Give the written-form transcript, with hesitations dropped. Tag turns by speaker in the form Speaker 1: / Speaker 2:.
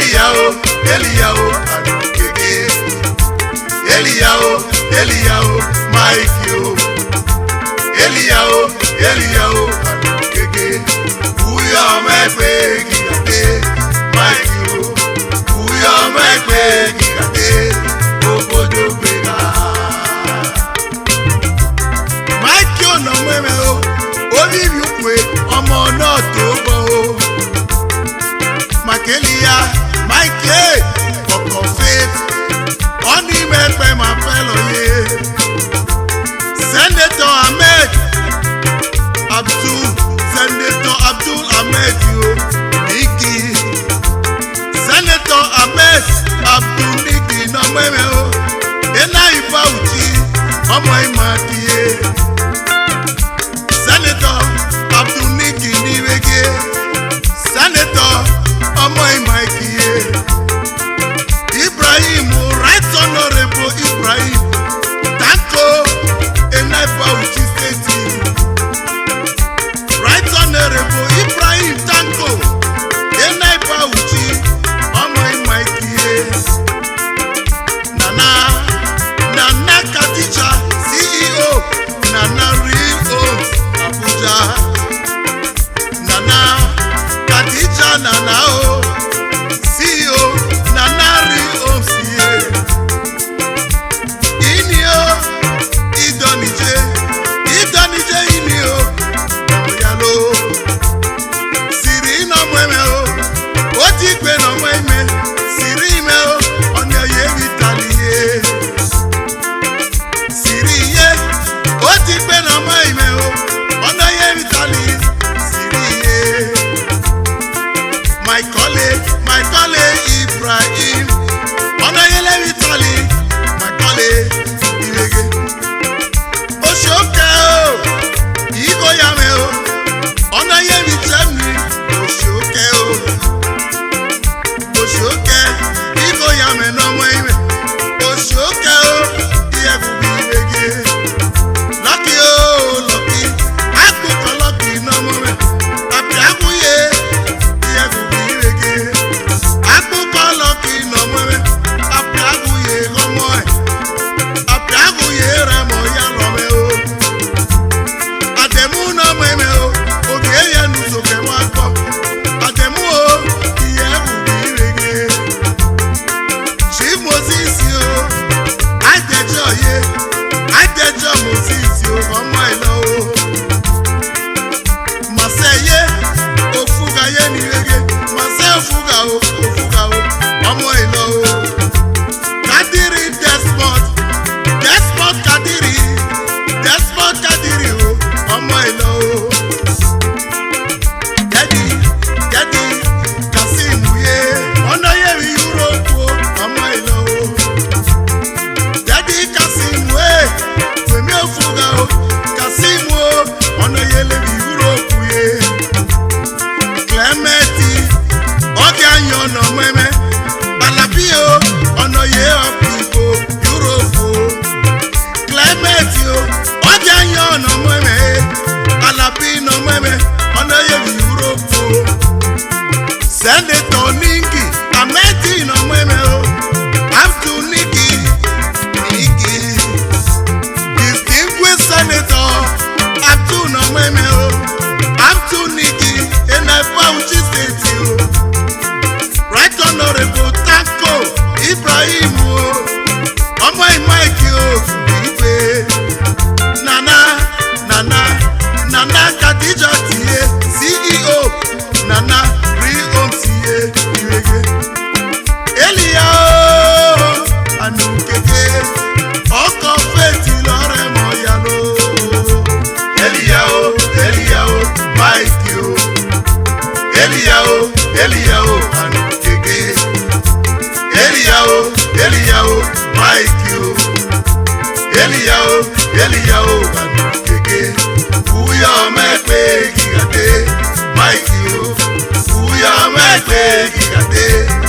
Speaker 1: Eliao, Anukeke. Eliao, Mike yo. Eliao, Anukeke. Uyo mekwe gigate, Mike yo. Uyo mekwe gigate, obodo gbega. Mike yo no mweme o, obi yukwe, ọmọ náà tó gbọ́ o. Makelia, Mike, ọkọ̀ faith, ọ́ní mẹ́pẹ́ máa fẹ́ lọ yé. Senator Ahmed Abdul Ahmed yo, Niki. Senator Ahmed Abdul Niki náà mẹ́mẹ́ o. Ena Ifa Uchi, ọmọ ìmọ̀ àkìyè. Senator Abdul Niki ní wege. Senator ọmọ ìmọ̀ ìkìyè. Ibrahim, Right Honorable Ibrahim Tanko, Ena Ifa Uchi State. Right Honorable Ibrahim Tanko, Ena Ifa Uchi, ọmọ ìmọ̀ ìkìyè. Nana Khadija, CEO, Nana Real Homes, Abuja. Nana Khadija, Nana o, CEO, Nana Real Homes, yeah. Inio, Idonije, Inio, Oyalo. Siri no mweme o, Otikwe no mweme, Siri me o, Onye ye vitaliye. Siri ye, Otikwe no mweme o, Onye ye vitaliye. Siri ye. My colleague Ibrahim, Onye ye le vitaliye. My colleague Irege. Oshoke o, Igo yame o, Onye ye vitami. Oshoke o, Igo yame no mweme. Oshoke o, Iyebubi Irege. Lucky o, Lucky, Akuko Lucky no mweme. Api akuye, Iyebubi Irege. Akuko Lucky no mweme. Api akuye gomoe. Api akuye remo ya lome o. Ademu no mweme o, oge ya nusoke wako. Ademu o, Iyebubi Irege. Chief Moses yo, Adejo ye, Adejo Moses yo, ọmọ ìlọ o. Maseye, Ofuga ye ni rege, Maseye Ofuga o, ọmọ ìlọ o. Kadiri Desmond Kadiri o, ọmọ ìlọ o. Gedi Kasim ye, ọ̀nà yẹ̀rì Europe o, ọmọ ìlọ o. Gedi Kasim we, Femi Ofuga o, Kasim o, ọ̀nà yẹ̀rì Europe ye. Clementi, ọ̀gẹ̀ àyàn ọ̀nà mẹ́mẹ́. Alabi o, ọ̀nà yẹ̀ ọ̀pìpò Europe o. Clementi o, ọ̀gẹ̀ àyàn ọ̀nà mẹ́mẹ́. Alabi ọ̀nà mẹ́mẹ́, ọ̀nà yẹ̀rì Europe o. Senator Niki, Ameti no mweme o. Abdul Niki. Distinguished Senator Abdul no mweme o. Abdul Niki, Ena Ifa Uchi State o. Right Honorable Tanko Ibrahim o. Ọmọ Mike o, Ife. Nana Khadija tiye, CEO, Nana Real Homes tiye, Irege. Eliao, Anukeke, ọkọ̀ fẹ́ẹ̀tì lọ́rẹ̀ mọ̀ yàló. Eliao, Mike yo. Eliao, Anukeke. Eliao, Mike yo. Eliao, Anukeke. Uyo mekpe gigate, Mike yo. Uyo mekpe gigate.